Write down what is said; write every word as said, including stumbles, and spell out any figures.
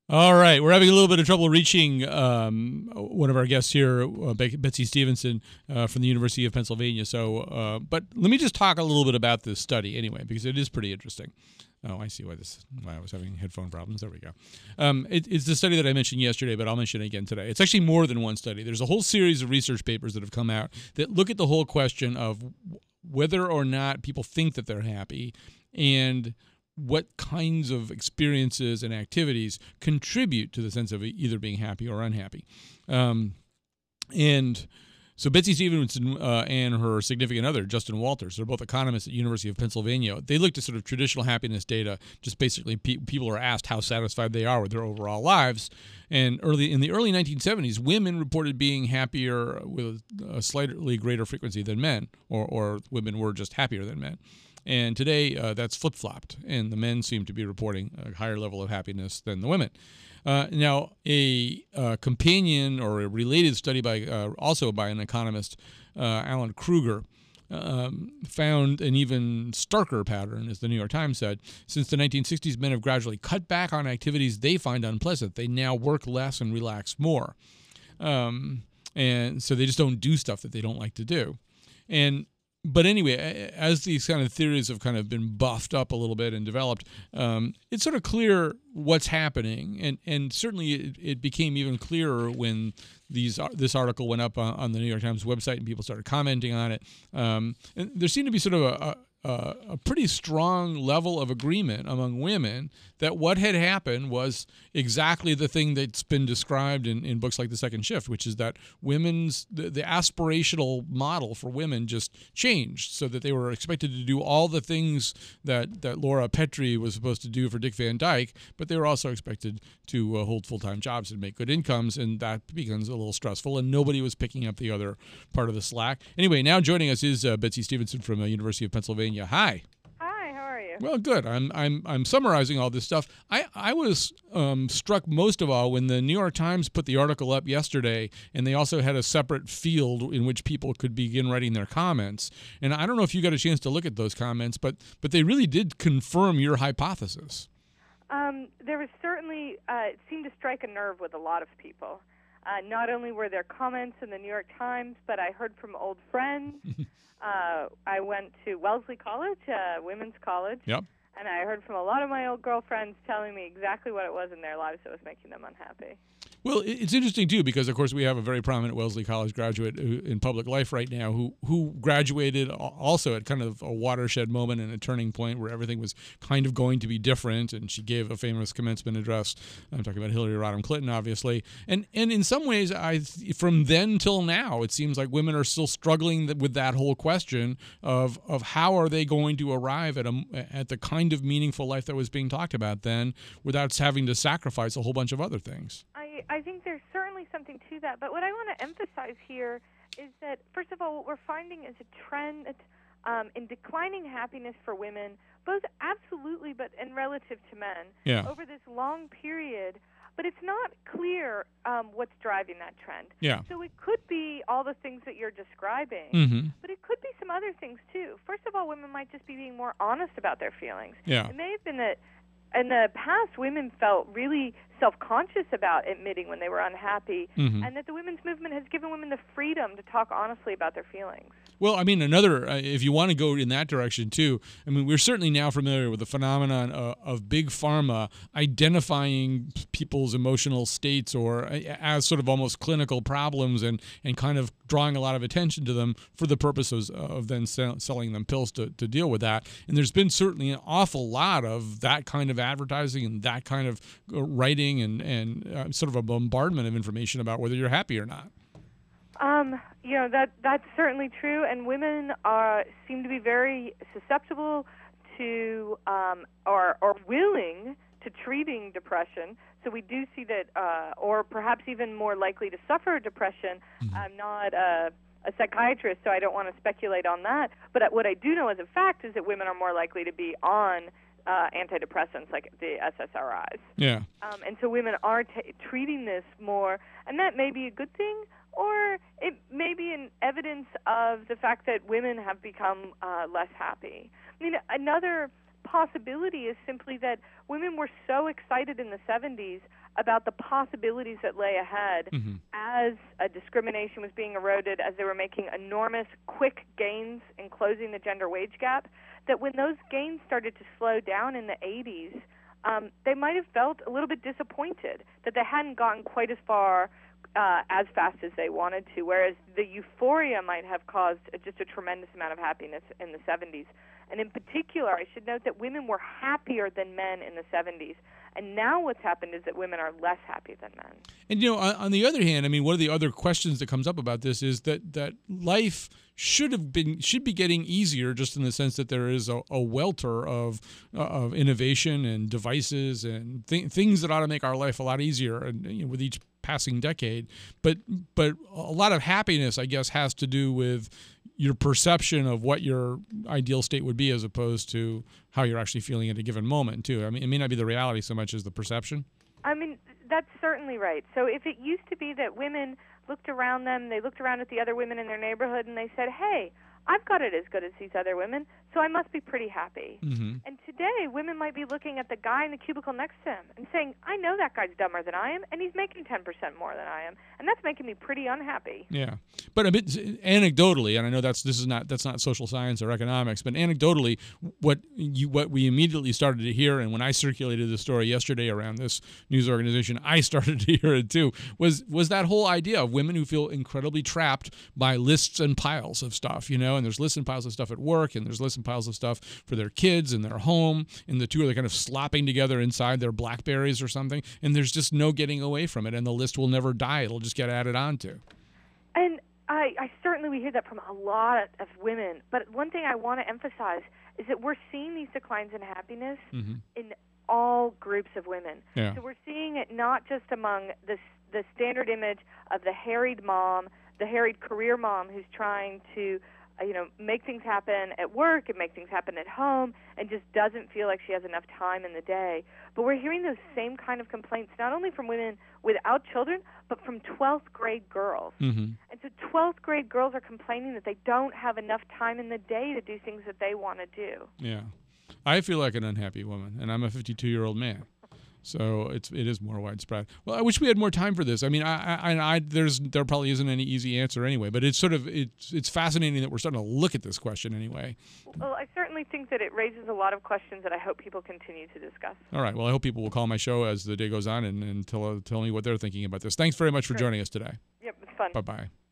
All right, we're having a little bit of trouble reaching um, one of our guests here, uh, Betsy Stevenson uh, from the University of Pennsylvania. So, uh, but let me just talk a little bit about this study anyway, because it is pretty interesting. Oh, I see why this why I was having headphone problems. There we go. Um, it, it's the study that I mentioned yesterday, but I'll mention it again today. It's actually more than one study. There's a whole series of research papers that have come out that look at the whole question of whether or not people think that they're happy and what kinds of experiences and activities contribute to the sense of either being happy or unhappy. Um, and so Betsy Stevenson uh, and her significant other, Justin Walters, they're both economists at the University of Pennsylvania. They looked at sort of traditional happiness data. Just basically pe- people are asked how satisfied they are with their overall lives. And early in the early nineteen seventies, women reported being happier with a slightly greater frequency than men, or, or women were just happier than men. And today, uh, that's flip-flopped, and the men seem to be reporting a higher level of happiness than the women. Uh, now, a uh, companion or a related study by uh, also by an economist, uh, Alan Kruger, um, found an even starker pattern, as the New York Times said. Since the nineteen sixties, men have gradually cut back on activities they find unpleasant. They now work less and relax more. Um, and so they just don't do stuff that they don't like to do. And But anyway, as these kind of theories have kind of been buffed up a little bit and developed, um, it's sort of clear what's happening. And, and certainly it, it became even clearer when these this article went up on, on the New York Times website and people started commenting on it. Um, and there seemed to be sort of a, a Uh, a pretty strong level of agreement among women that what had happened was exactly the thing that's been described in, in books like The Second Shift, which is that women's the, the aspirational model for women just changed, so that they were expected to do all the things that, that Laura Petrie was supposed to do for Dick Van Dyke, but they were also expected to uh, hold full-time jobs and make good incomes, and that becomes a little stressful, and nobody was picking up the other part of the slack. Anyway, now joining us is uh, Betsy Stevenson from the uh, University of Pennsylvania. Hi. Hi, how are you? Well, good. I'm I'm I'm summarizing all this stuff. I I was um, struck most of all when the New York Times put the article up yesterday, and they also had a separate field in which people could begin writing their comments. And I don't know if you got a chance to look at those comments, but but they really did confirm your hypothesis. Um, there was certainly uh, it seemed to strike a nerve with a lot of people. Uh, not only were there comments in the New York Times, but I heard from old friends. Uh, I went to Wellesley College, uh, women's college, Yep. and I heard from a lot of my old girlfriends telling me exactly what it was in their lives that was making them unhappy. Well, it's interesting, too, because, of course, we have a very prominent Wellesley College graduate in public life right now who, who graduated also at kind of a watershed moment and a turning point where everything was kind of going to be different, and she gave a famous commencement address. I'm talking about Hillary Rodham Clinton, obviously. And and in some ways, I from then till now, it seems like women are still struggling with that whole question of, of how are they going to arrive at, a, at the kind of meaningful life that was being talked about then without having to sacrifice a whole bunch of other things. I, I think there's certainly something to that, but what I want to emphasize here is that, first of all, what we're finding is a trend um, in declining happiness for women, both absolutely but and relative to men, yeah. over this long period, but it's not clear um, what's driving that trend. Yeah. So it could be all the things that you're describing, mm-hmm. but it could be some other things, too. First of all, women might just be being more honest about their feelings. Yeah. It may have been that in the past, women felt really self-conscious about admitting when they were unhappy, mm-hmm. and that the women's movement has given women the freedom to talk honestly about their feelings. Well, I mean, another, uh, if you want to go in that direction, too, I mean, we're certainly now familiar with the phenomenon uh, of big pharma identifying people's emotional states or uh, as sort of almost clinical problems and, and kind of drawing a lot of attention to them for the purposes of then sell, selling them pills to, to deal with that. And there's been certainly an awful lot of that kind of advertising and that kind of writing and, and uh, sort of a bombardment of information about whether you're happy or not. Um, you know, that that's certainly true, and women are seem to be very susceptible to um, or, or willing to treating depression. So we do see that, uh, or perhaps even more likely to suffer depression. Mm-hmm. I'm not a, a psychiatrist, so I don't want to speculate on that. But what I do know as a fact is that women are more likely to be on uh, antidepressants like the S S R Is. Yeah. Um, and so women are t- treating this more, and that may be a good thing, or it may be an evidence of the fact that women have become uh, less happy. I mean, another possibility is simply that women were so excited in the seventies about the possibilities that lay ahead mm-hmm. as a discrimination was being eroded, as they were making enormous, quick gains in closing the gender wage gap, that when those gains started to slow down in the eighties, um, they might have felt a little bit disappointed that they hadn't gotten quite as far uh, as fast as they wanted to, whereas the euphoria might have caused just a tremendous amount of happiness in the seventies. And in particular, I should note that women were happier than men in the seventies. And now what's happened is that women are less happy than men. And, you know, on, on the other hand, I mean, one of the other questions that comes up about this is that, that life should have been should be getting easier, just in the sense that there is a, a welter of uh, of innovation and devices and th- things that ought to make our life a lot easier, and you know, with each passing decade. But but a lot of happiness, I guess, has to do with your perception of what your ideal state would be, as opposed to how you're actually feeling at a given moment, too. I mean, it may not be the reality so much as the perception. I mean, that's certainly right. So if it used to be that women looked around them, they looked around at the other women in their neighborhood, and they said, hey, I've got it as good as these other women, so I must be pretty happy. Mm-hmm. And today, women might be looking at the guy in the cubicle next to him and saying, I know that guy's dumber than I am, and he's making ten percent more than I am, and that's making me pretty unhappy. Yeah, but a bit anecdotally, and I know that's this is not that's not social science or economics, but anecdotally, what you what we immediately started to hear, and when I circulated the story yesterday around this news organization, I started to hear it too, was was that whole idea of women who feel incredibly trapped by lists and piles of stuff, you know, and there's lists and piles of stuff at work, and there's lists and piles of stuff for their kids and their home, and the two are kind of slopping together inside their Blackberries or something, and there's just no getting away from it, and the list will never die. It'll just get added onto. And I, I certainly we hear that from a lot of women, but one thing I want to emphasize is that we're seeing these declines in happiness mm-hmm. in all groups of women. Yeah. So we're seeing it not just among the the standard image of the harried mom, the harried career mom who's trying to you know, make things happen at work and make things happen at home and just doesn't feel like she has enough time in the day. But we're hearing those same kind of complaints not only from women without children, but from twelfth grade girls. Mm-hmm. And so twelfth grade girls are complaining that they don't have enough time in the day to do things that they want to do. Yeah. I feel like an unhappy woman, and I'm a fifty-two-year-old man. So it's it is more widespread. Well, I wish we had more time for this. I mean, I, I, I there's there probably isn't any easy answer anyway. But it's sort of it's it's fascinating that we're starting to look at this question anyway. Well, I certainly think that it raises a lot of questions that I hope people continue to discuss. All right. Well, I hope people will call my show as the day goes on and, and tell tell me what they're thinking about this. Thanks very much for Great. joining us today. Yep, it's fun. Bye bye.